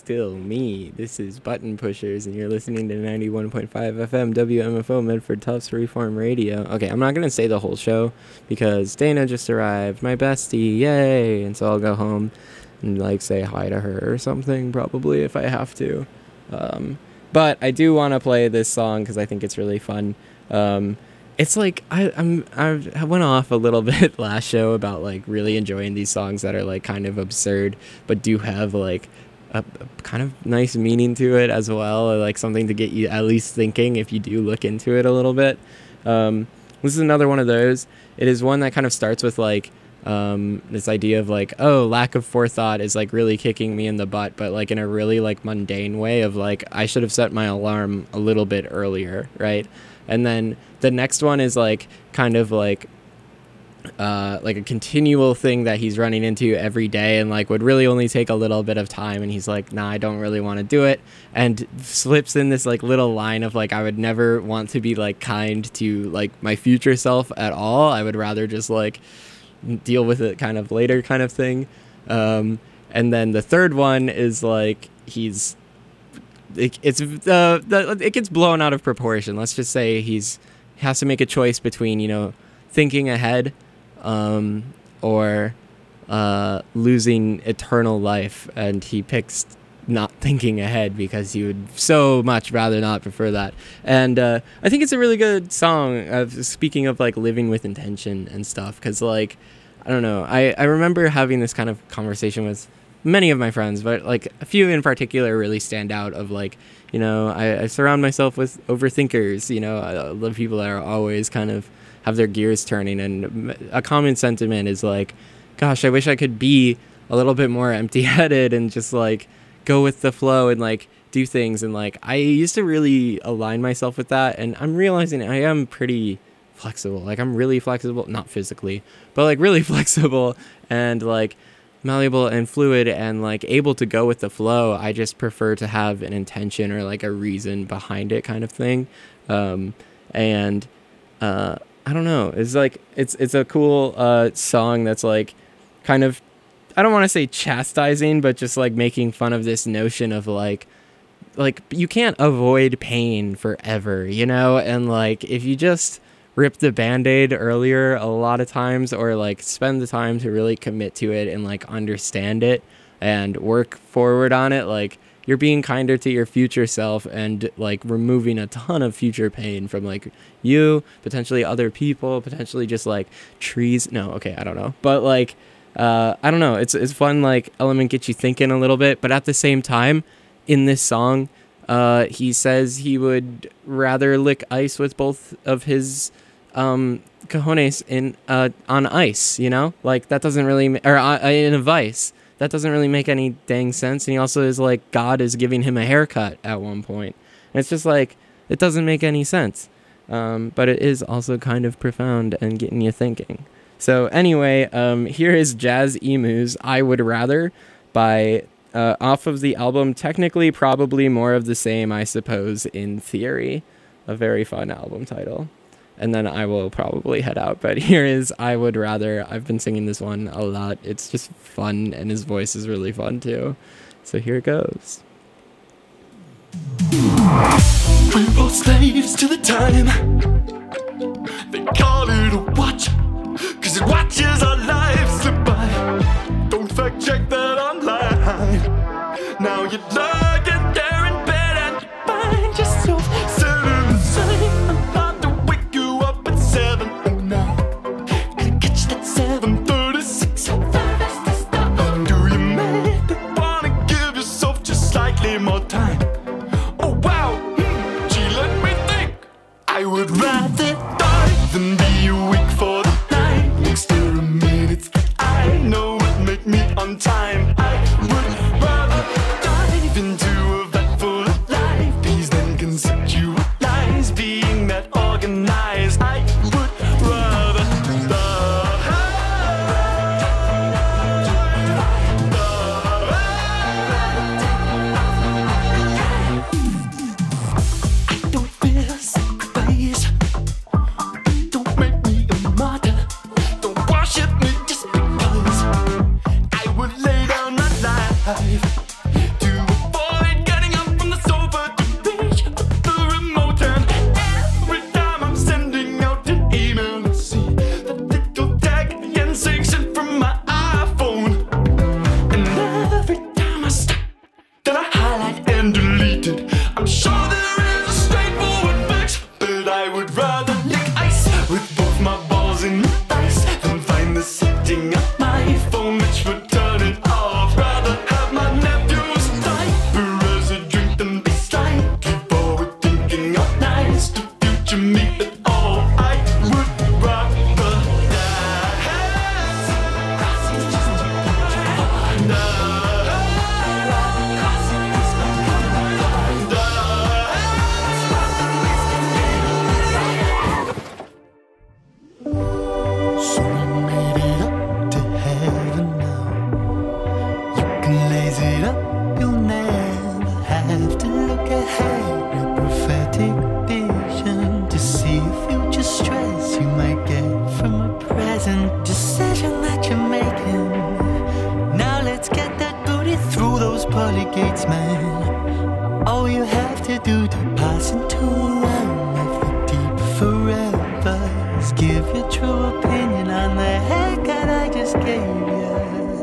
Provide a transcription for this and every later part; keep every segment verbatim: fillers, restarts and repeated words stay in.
still me. This is Button Pushers, and you're listening to ninety-one point five F M W M F O Medford Tufts Reform Radio. Okay, I'm not going to say the whole show because Dana just arrived, my bestie, yay! And so I'll go home and, like, say hi to her or something, probably, if I have to. Um, but I do want to play this song because I think it's really fun. Um, it's like, I, I'm, I went off a little bit last show about, like, really enjoying these songs that are, like, kind of absurd, but do have, like, a, a kind of nice meaning to it as well, or, like, something to get you at least thinking if you do look into it a little bit. Um, this is another one of those. It is one that kind of starts with, like, um, this idea of, like, oh, lack of forethought is, like, really kicking me in the butt, but, like, in a really, like, mundane way of, like, I should have set my alarm a little bit earlier, right? And then the next one is, like, kind of, like, uh, like a continual thing that he's running into every day and, like, would really only take a little bit of time. And he's like, nah, I don't really want to do it. And slips in this, like, little line of, like, I would never want to be, like, kind to, like, my future self at all. I would rather just, like, deal with it kind of later kind of thing. Um, and then the third one is, like, he's... It, it's uh, the, it gets blown out of proportion. Let's just say he's has to make a choice between, you know, thinking ahead um, or uh, losing eternal life, and he picks not thinking ahead because he would so much rather not prefer that. And uh, I think it's a really good song. Of speaking of, like, living with intention and stuff, because, like, I don't know, I, I remember having this kind of conversation with many of my friends, but, like, a few in particular really stand out of, like, you know, I, I surround myself with overthinkers, you know, I love people that are always kind of have their gears turning, and a common sentiment is, like, gosh, I wish I could be a little bit more empty-headed and just, like, go with the flow and, like, do things. And, like, I used to really align myself with that, and I'm realizing I am pretty flexible. Like, I'm really flexible, not physically, but, like, really flexible and, like, malleable and fluid and, like, able to go with the flow. I just prefer to have an intention or, like, a reason behind it kind of thing. Um, and uh, I don't know. It's like, it's it's a cool uh, song that's, like, kind of, I don't want to say chastising, but just, like, making fun of this notion of, like, like you can't avoid pain forever, you know? And, like, if you just rip the Band-Aid earlier a lot of times, or, like, spend the time to really commit to it and, like, understand it and work forward on it, like, you're being kinder to your future self and, like, removing a ton of future pain from, like, you, potentially other people, potentially just, like, trees. No, okay, I don't know. But, like, uh, I don't know. It's, it's fun, like, element gets you thinking a little bit, but at the same time, in this song, uh, he says he would rather lick ice with both of his um cojones in uh on ice, you know, like, that doesn't really ma- or uh, in a vice, that doesn't really make any dang sense. And he also is like, God is giving him a haircut at one point, and it's just like, it doesn't make any sense, um but it is also kind of profound and getting you thinking. So anyway, um here is Jazz Emu's I Would Rather by uh off of the album Technically Probably More of the Same, I suppose, in theory. A very fun album title. And then I will probably head out. But here is I Would Rather. I've been singing this one a lot. It's just fun, and his voice is really fun too. So here it goes. We're all slaves to the time. They call it a watch, cause it watches our lives slip by. Don't fact check that online. Now you're lying there in bed and you find yourself selling the same. I'm about to wake you up at seven oh nine. Gonna catch that seven thirty-six. Do you maybe wanna give yourself just slightly more time? Oh wow, hmm, gee, let me think. I would rather die than be awake for the night. Extra minutes I know would make me on time. I would rather dive into a vat full of life. Please then conceptualize being that organized. I would rather die. I don't fear sacrifice. pass into a life with deep forevers. Give your true opinion on the haircut I just gave you.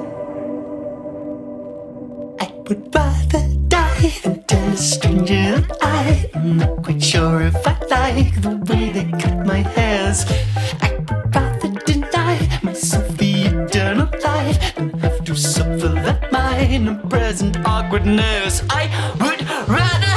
I would rather die than tell a stranger that I am not quite sure if I like the way they cut my hairs. I would rather deny myself the eternal life than have to suffer that mine and present awkwardness. I would rather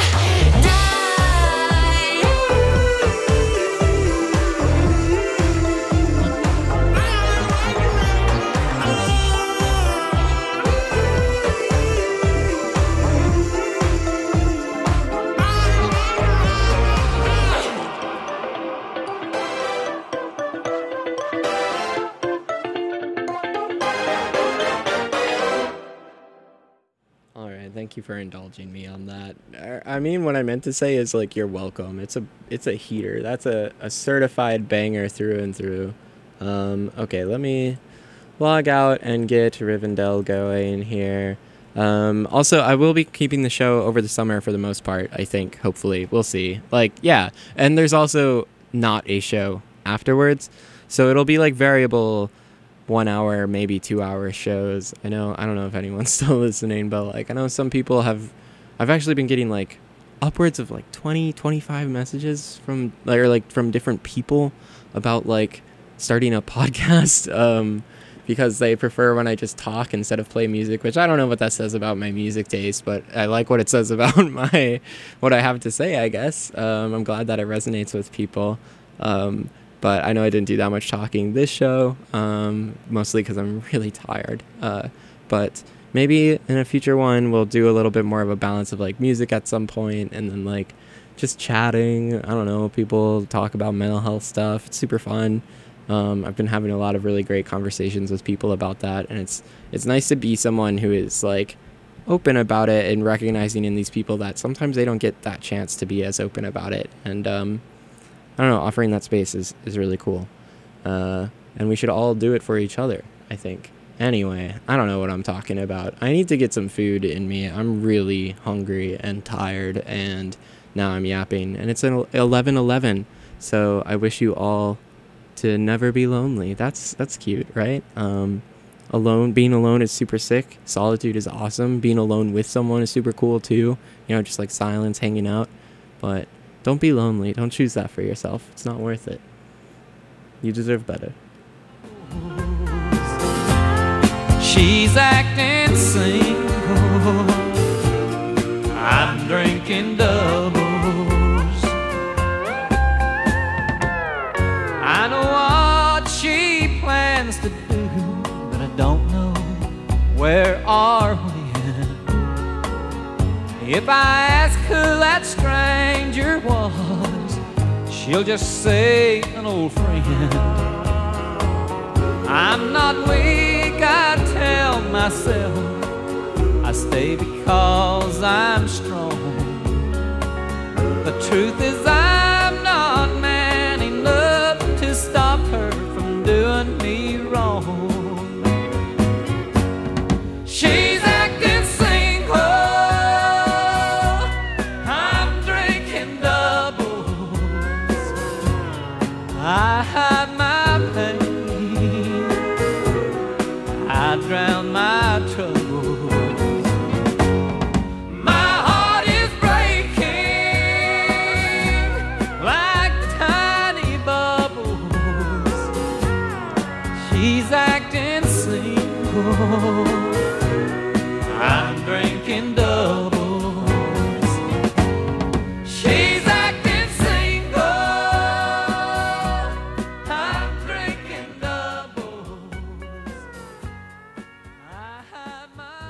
Thank you for indulging me on that. I mean, what I meant to say is, like, you're welcome. It's a it's a heater. That's a, a certified banger through and through. Um, okay, let me log out and get Rivendell going here. Um, also, I will be keeping the show over the summer for the most part, I think, hopefully. We'll see. Like, yeah. And there's also not a show afterwards. So it'll be, like, variable one hour, maybe two hour shows. I know, I don't know if anyone's still listening, but like, I know some people have, I've actually been getting like upwards of like twenty, twenty-five messages from like, or like from different people about like starting a podcast, um, because they prefer when I just talk instead of play music, which I don't know what that says about my music taste, but I like what it says about my, what I have to say, I guess. Um, I'm glad that it resonates with people. Um, But I know I didn't do that much talking this show, um, mostly because I'm really tired. Uh, but maybe in a future one, we'll do a little bit more of a balance of like music at some point, and then like just chatting. I don't know, people talk about mental health stuff. It's super fun. Um, I've been having a lot of really great conversations with people about that, and it's it's nice to be someone who is like open about it and recognizing in these people that sometimes they don't get that chance to be as open about it. And um, I don't know, offering that space is, is really cool. Uh, and we should all do it for each other, I think. Anyway, I don't know what I'm talking about. I need to get some food in me. I'm really hungry and tired, and now I'm yapping. And it's eleven eleven, so I wish you all to never be lonely. That's that's cute, right? Um, alone, being alone is super sick. Solitude is awesome. Being alone with someone is super cool too. You know, just like silence, hanging out. But don't be lonely. Don't choose that for yourself. It's not worth it. You deserve better. She's acting single. I'm drinking doubles. I know what she plans to do, but I don't know where or when. If I ask who that stranger was, she'll just say an old friend. I'm not weak, I tell myself. I stay because I'm strong. The truth is I'm not man enough to stop her from doing me wrong. She's acting single. I'm drinking doubles. I hide my pain. I drown my troubles. My heart is breaking like tiny bubbles. She's acting single. I'm drinking doubles. She's acting single. I'm drinking doubles. I hide my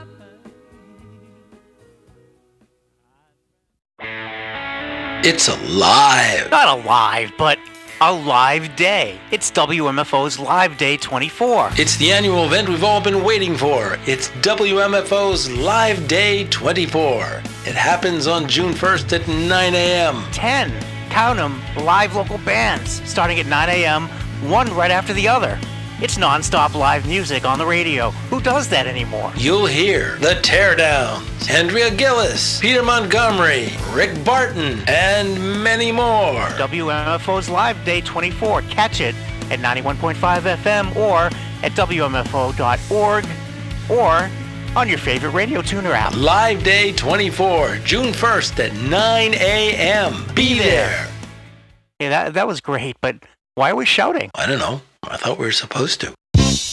pain. It's alive. Not alive, but a live day. It's W M F O's Live Day twenty-four. It's the annual event we've all been waiting for. It's W M F O's Live Day twenty-four. It happens on June first at nine a.m. ten, count 'em, live local bands, starting at nine a.m., one right after the other. It's non-stop live music on the radio. Who does that anymore? You'll hear The Teardowns, Andrea Gillis, Peter Montgomery, Rick Barton, and many more. W M F O's Live Day twenty-four. Catch it at ninety-one point five F M or at W M F O dot org or on your favorite radio tuner app. Live Day twenty-four, June first at nine a.m. Be there. Yeah, that, that was great, but why are we shouting? I don't know. I thought we were supposed to.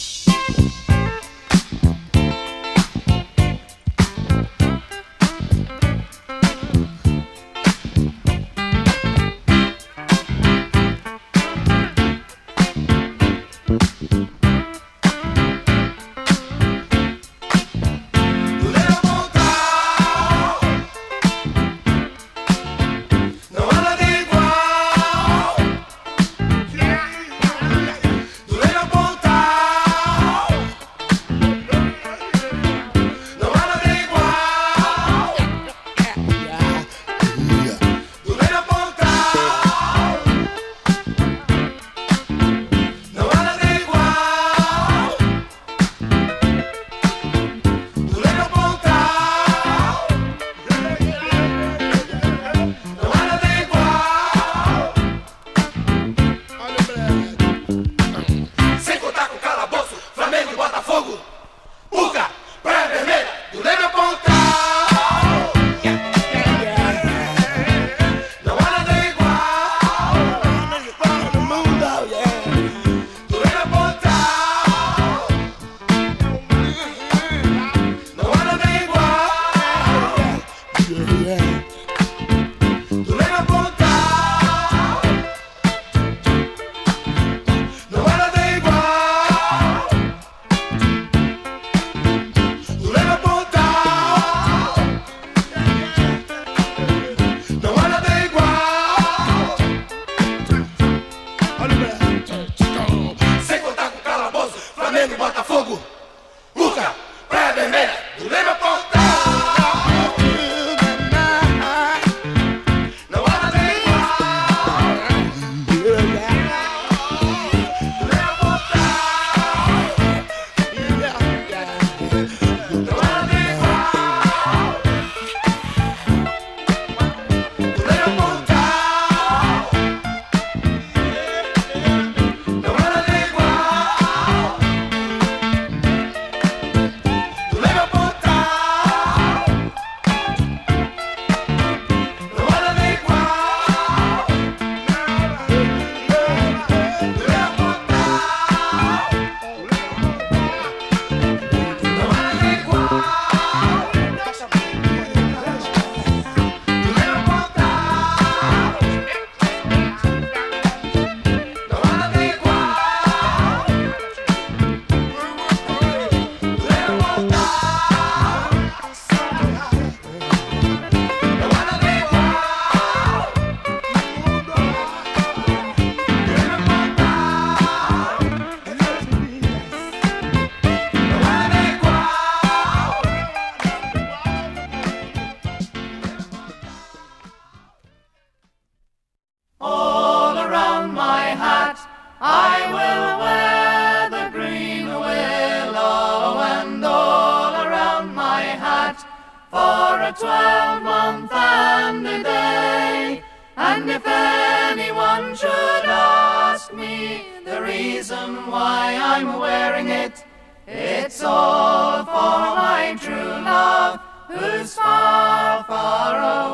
twelve-month and a day. And if anyone should ask me the reason why I'm wearing it, it's all for my true love who's far, far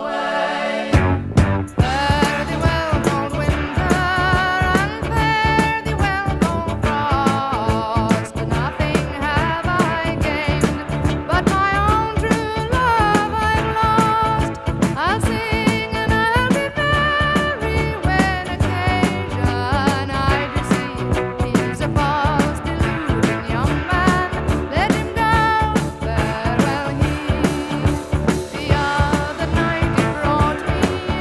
away. Fare thee well, cold winter, and fare thee well, cold frost. Nothing have I gained, but my own true love I've lost. I'll sing and I'll be merry when occasion I do see. He's a false, deluding young man, let him down, farewell he. The other night he brought me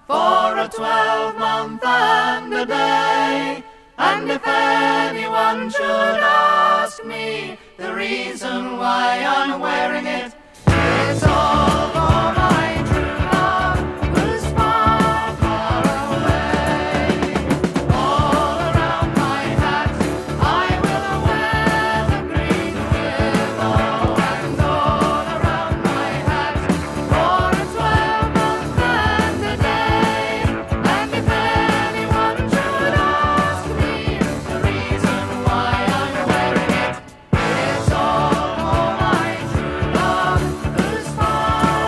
for a twelve-month and a day. And if anyone should ask me the reason why I'm wearing it, it's all for my true love who's far, far away. All around my hat I will wear the green willow, and all around my hat for a twelve-month and a day. And if anyone should ask me the reason why I'm wearing it, it's all for my true love who's far,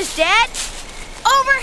Dad? Over.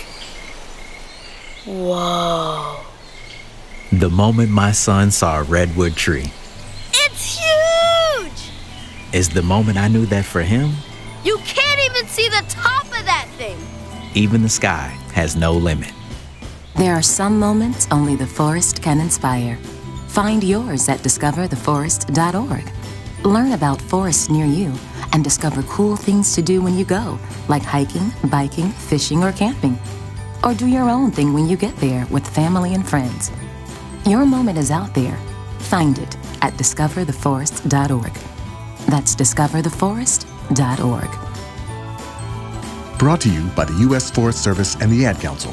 Whoa. The moment my son saw a redwood tree. It's huge! Is the moment I knew that for him, you can't even see the top of that thing. Even the sky has no limit. There are some moments only the forest can inspire. Find yours at discover the forest dot org. Learn about forests near you and discover cool things to do when you go, like hiking, biking, fishing, or camping. Or do your own thing when you get there with family and friends. Your moment is out there. Find it at discover the forest dot org. That's discover the forest dot org. Brought to you by the U S Forest Service and the Ad Council.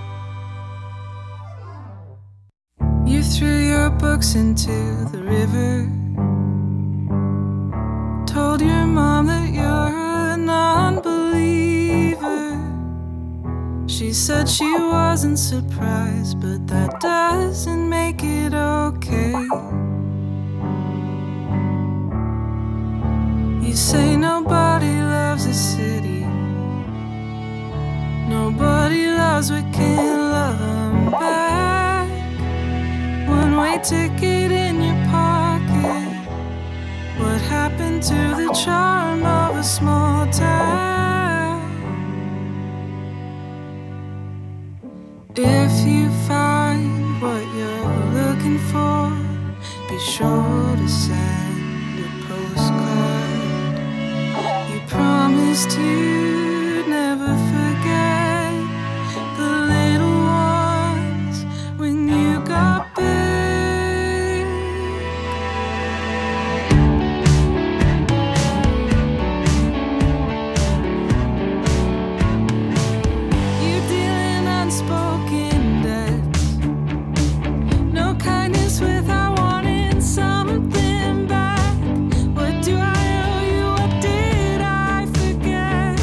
You threw your books into the river. Told your mom that you're a non-believer. She said she wasn't surprised, but that doesn't make it okay. You say nobody loves a city. Nobody loves what can't love them back. One-way ticket in your pocket. What happened to the charm of a small town? If you find what you're looking for, be sure to send a postcard. You promised you'd never forget the little ones when you got big. Something back. What do I owe you? What did I forget?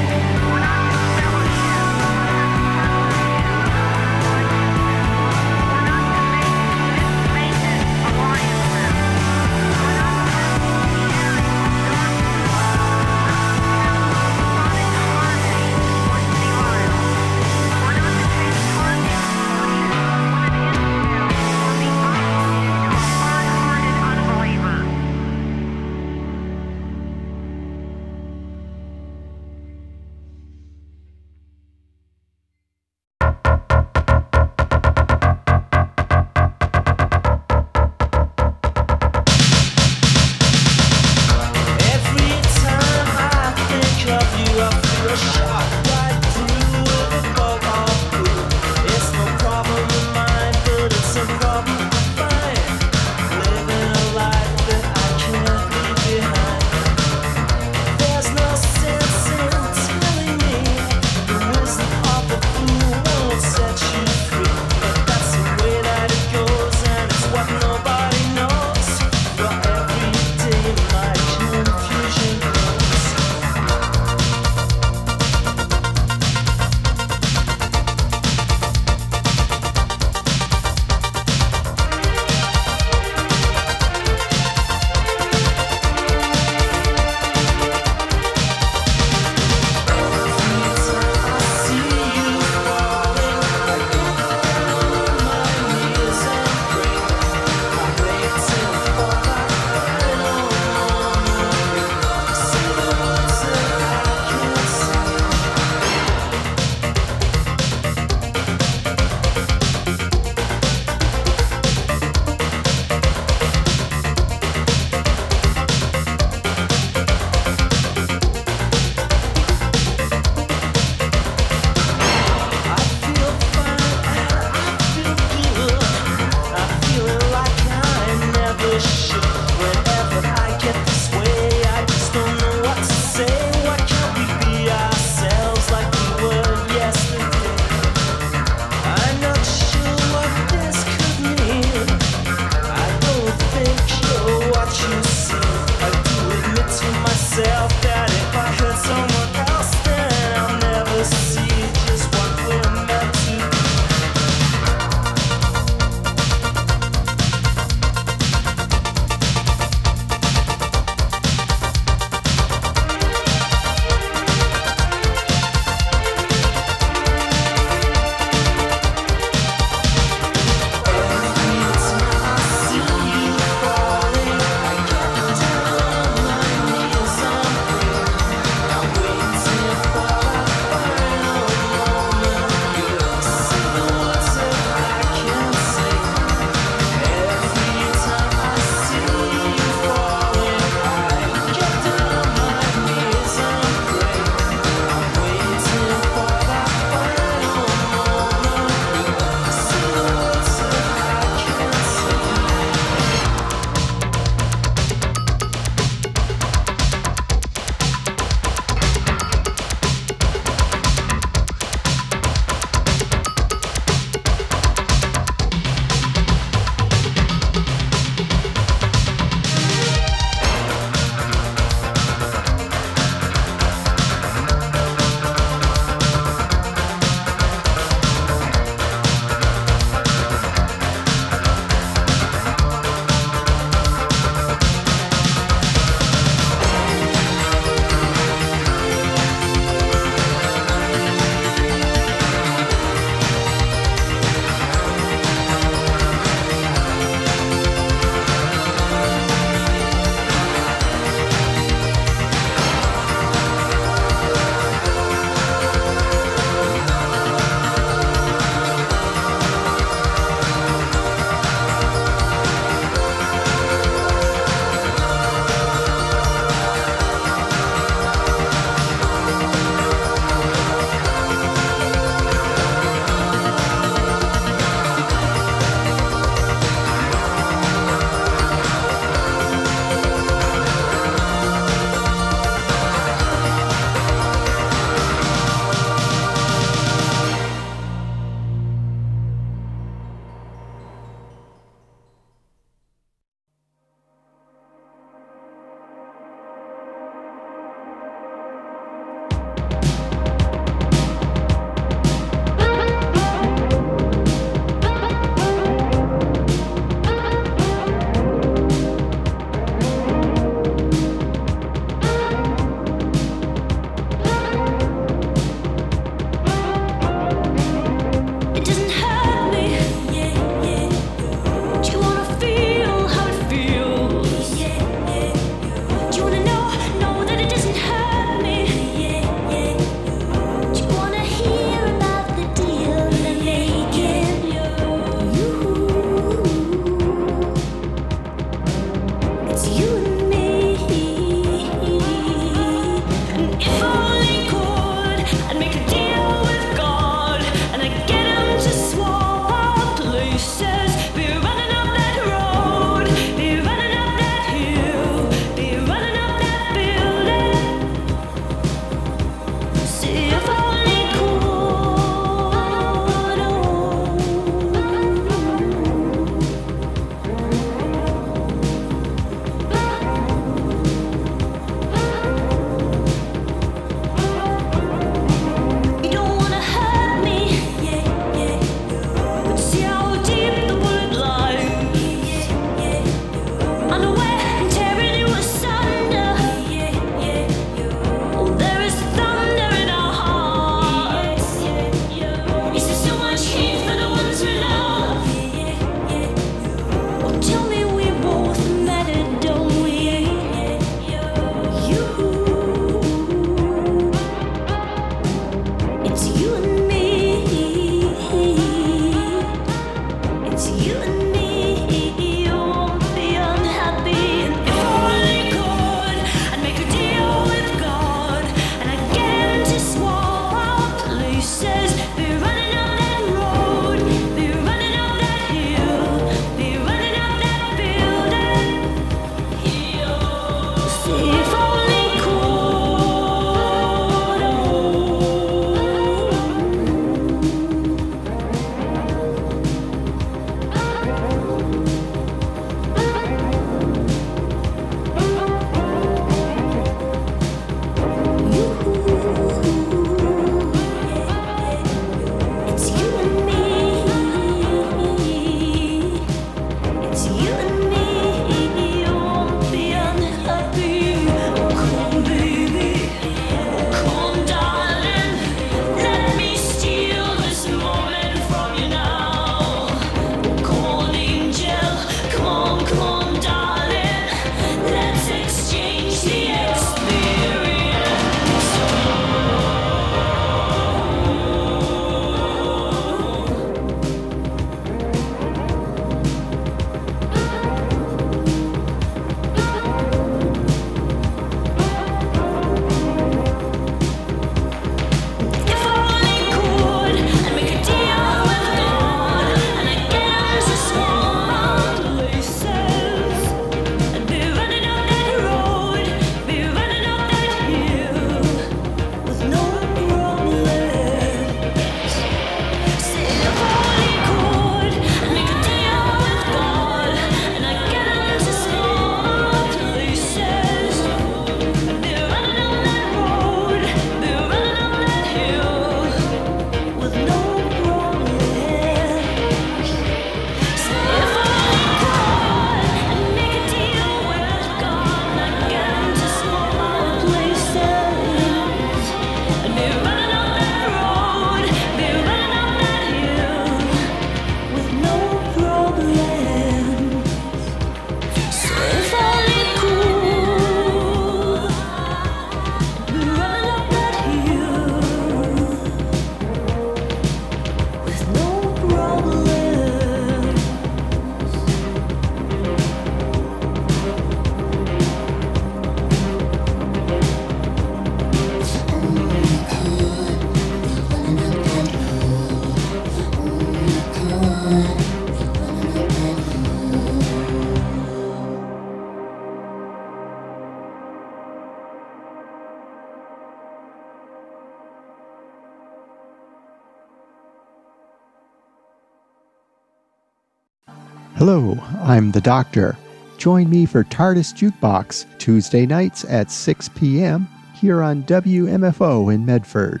Hello, I'm the Doctor. Join me for TARDIS Jukebox, Tuesday nights at six p.m. here on W M F O in Medford.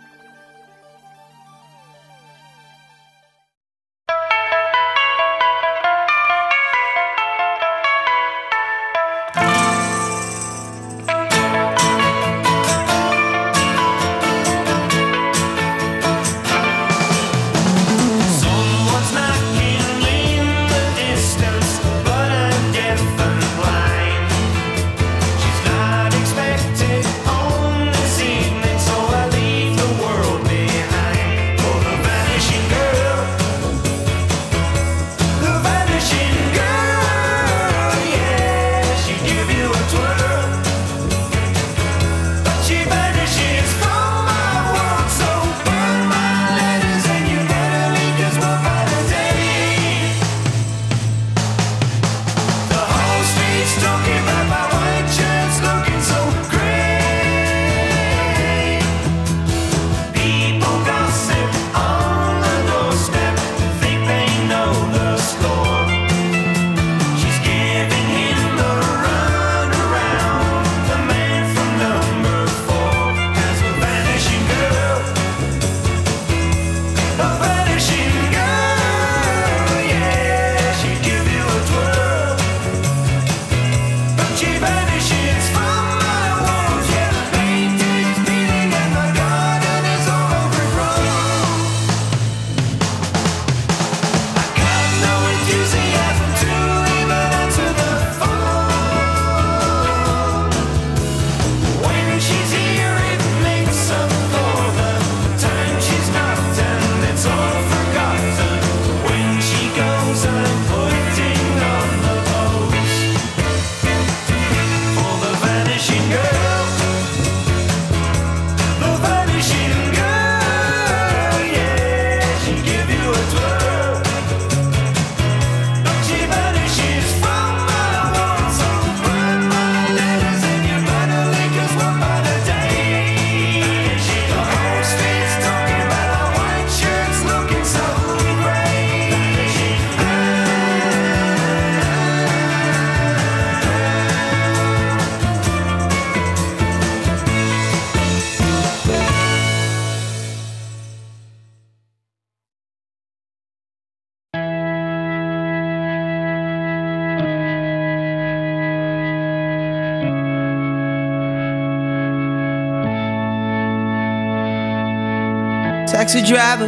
Taxi driver,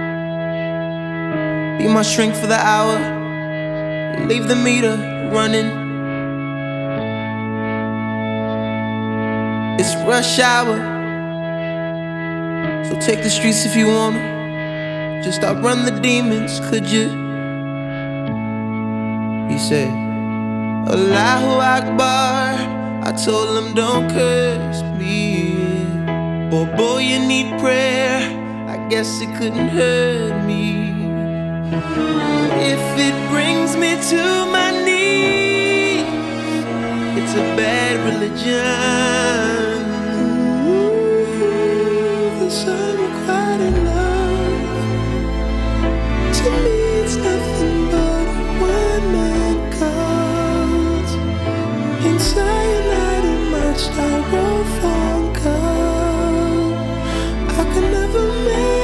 be my shrink for the hour. Leave the meter running. It's rush hour, so take the streets if you wanna. Just outrun the demons, could you? He said, Allahu Akbar. I told him don't curse me. Boy, boy, you need prayer. I guess it couldn't hurt me. If it brings me to my knees, it's a bad religion. Ooh, this unrequited love, to me it's nothing but a one-man cult. In cyanide in my styrofoam cup, I can never make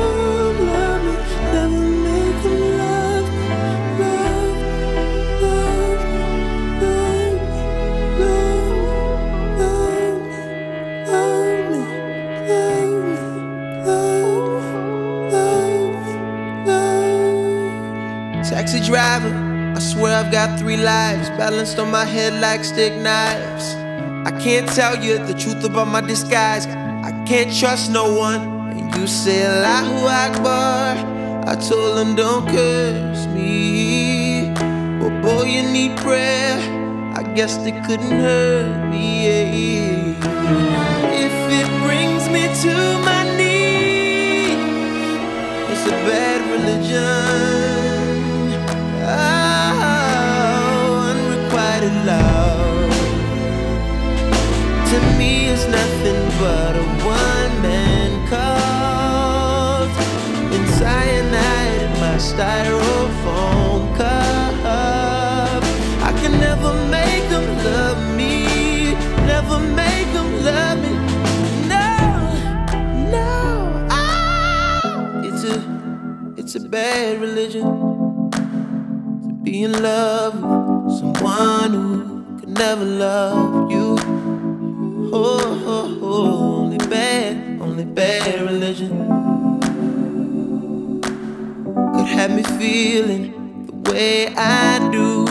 taxi driver, I swear I've got three lives balanced on my head like stick knives. I can't tell you the truth about my disguise. I can't trust no one. And you say Allahu Akbar. I told him don't curse me. But boy, you need prayer. I guess they couldn't hurt me. If it brings me to my knees, it's a bad religion. Oh, unrequited love, to me is nothing but a one-man cult. In cyanide in my styrofoam cup, bad religion to be in love with someone who could never love you. Oh, oh, oh, only bad, only bad religion could have me feeling the way I do.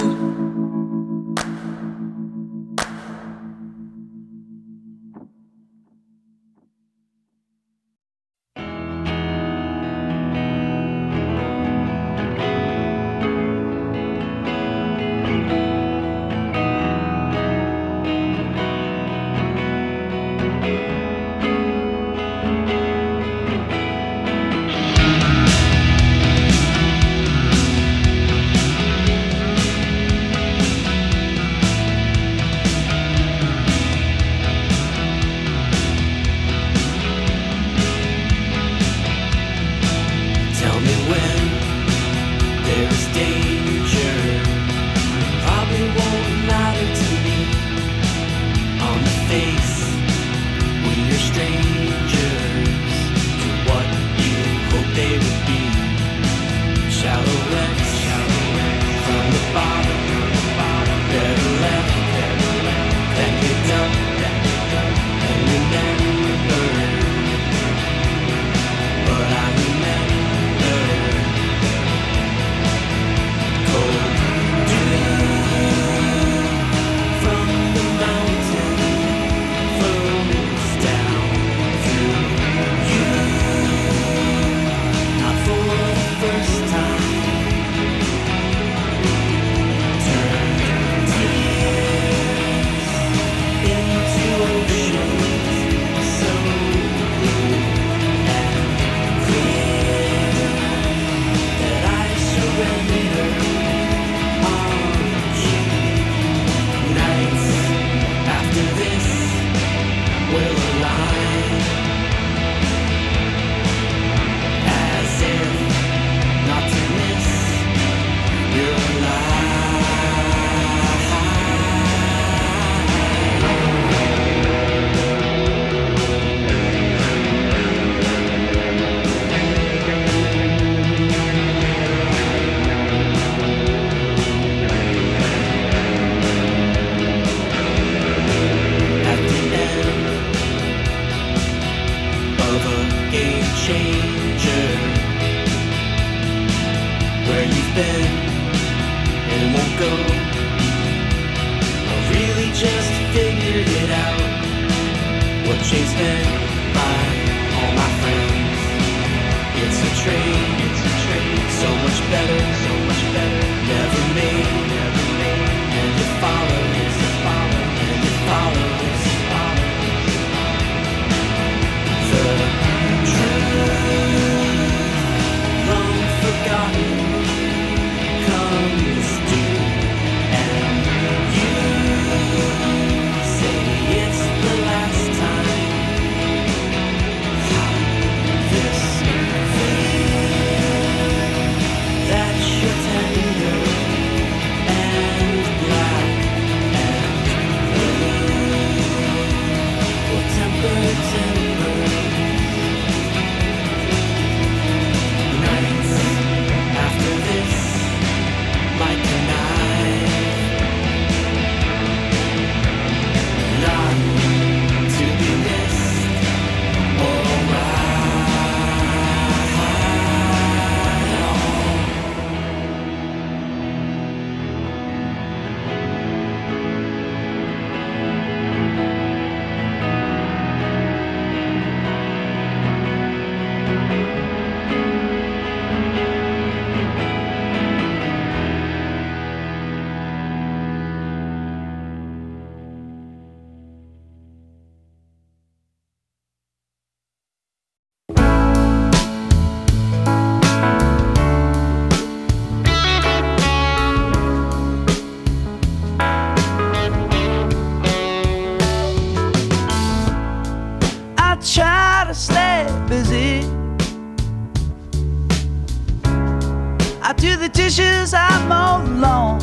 dishes I mow the lawn.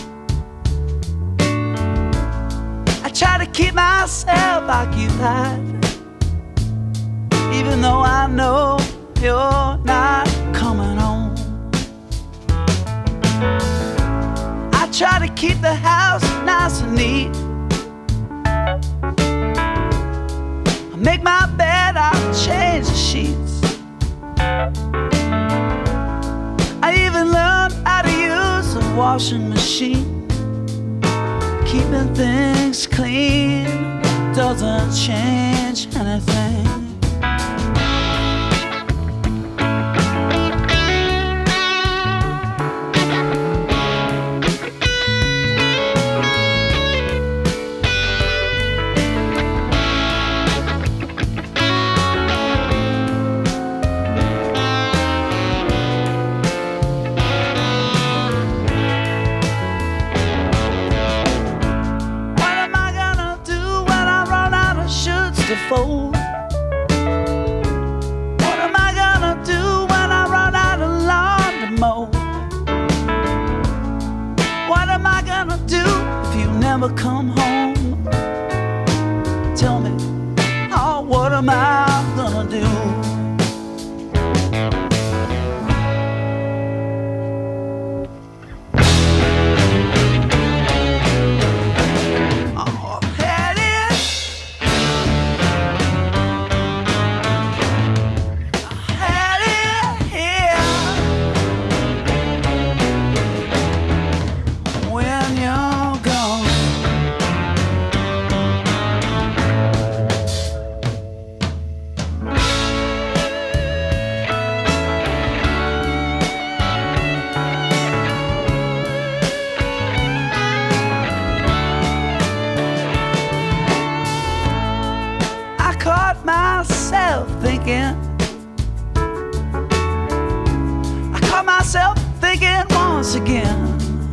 I try to keep myself occupied, even though I know you're not coming home. try to keep the house nice and neat. I make my bed, I change the sheets. I even learned how to use a washing machine. Keeping things clean doesn't change anything. Fold. What am I gonna do when I run out of lawn to mow? What am I gonna do if you never come home? Tell me, oh, what am I gonna do? Myself thinking, I caught myself thinking once again.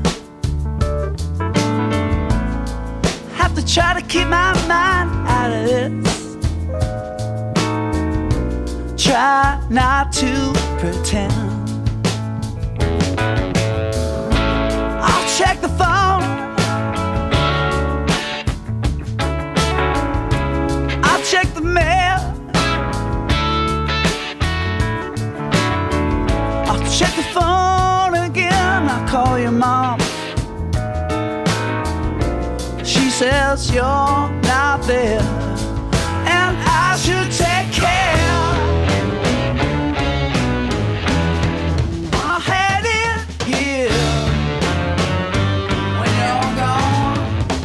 Have to try to keep my mind out of this. Try not to pretend. I'll check the phone, I'll check the mail, check the phone again. I call your mom. She says you're not there, and I should take care. I had it here when you're gone.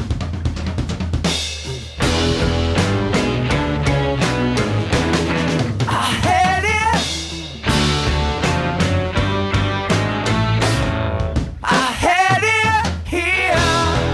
I had it. I had it here.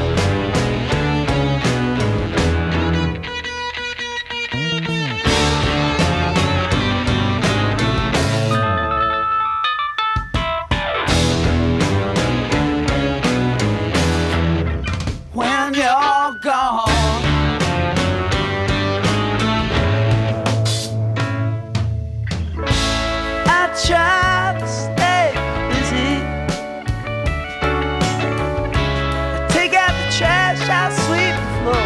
When you're gone, I try to stay busy. I take out the trash, I sweep the floor.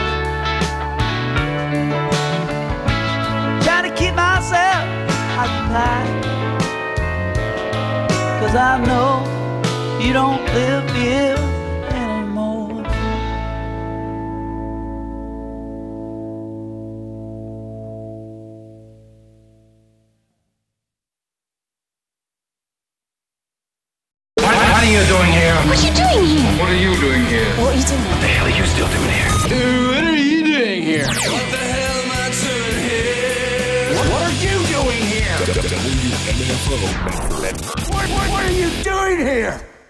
Try to keep myself occupied, 'cause I know you don't live here anymore. What are you doing here? What are you doing here? What are you doing here? What are you doing? What the hell are you still doing here? What are you doing here? What the hell am I doing here? What, what are you doing here? What, what, what are you doing here?